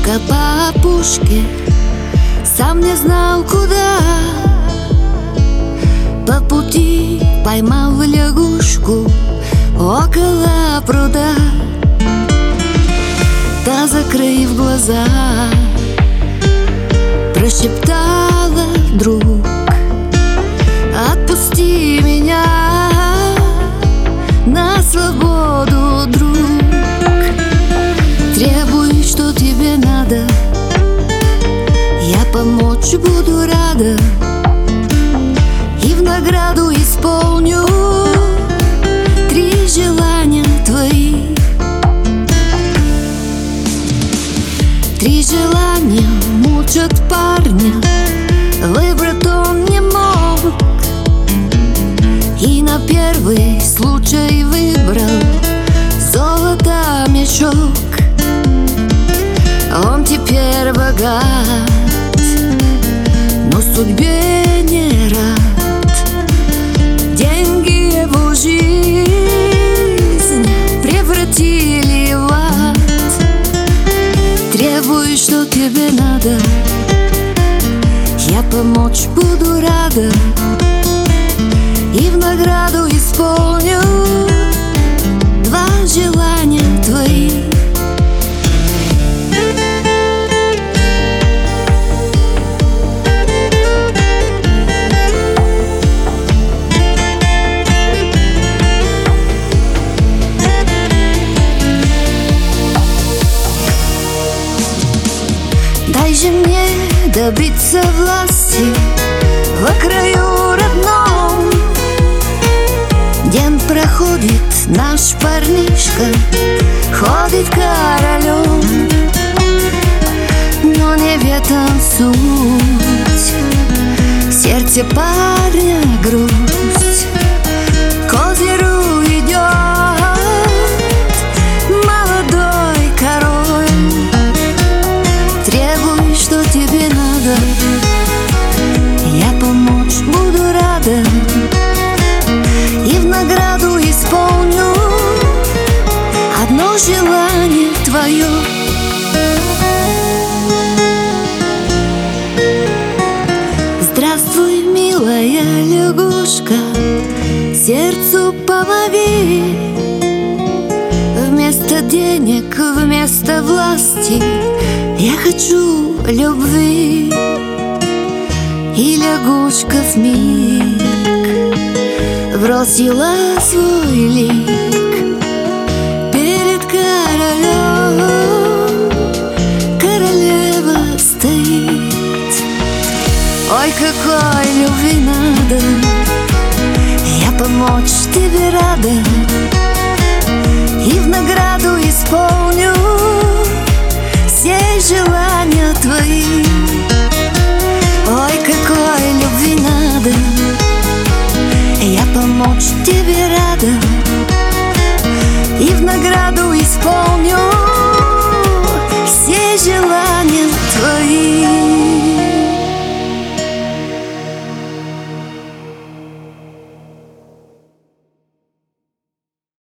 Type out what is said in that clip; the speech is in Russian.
Дорожка по опушке, сам не знал куда. По пути поймал лягушку около пруда. Та, закрыв глаза, прошептала вдруг: отпусти меня на свободу, друг. Требуй, что тебе надо, я помочь буду рада, и в награду исполню 3 желания твои. 3 желания мучат парня, выбрать он не мог, и на первый случай выбрал золото мешок. Он теперь богат, но судьбе не рад. Деньги его жизнь превратили в ад. Требуй, что тебе надо, я помочь буду рада, и в награду исполню 2 желания твои. Дай же мне добиться власти в краю родном. День проходит, наш парнишка ходит королем, но не в этом суть. В сердце парня грусть, к озеру идет молодой король. Требуй, что тебе надо, я помочь буду рада, и в награду исполню 1 желание твое. Здравствуй, милая лягушка, сердцу помоги. Вместо денег, вместо власти я хочу любви. И лягушка вмиг бросила свой лик перед королем. Королева стоит. Ой, какой любви надо, я помочь тебе рада, и в награду исполню все желания твои. Ой, какой любви надо, я помочь тебе рада, и в награду исполню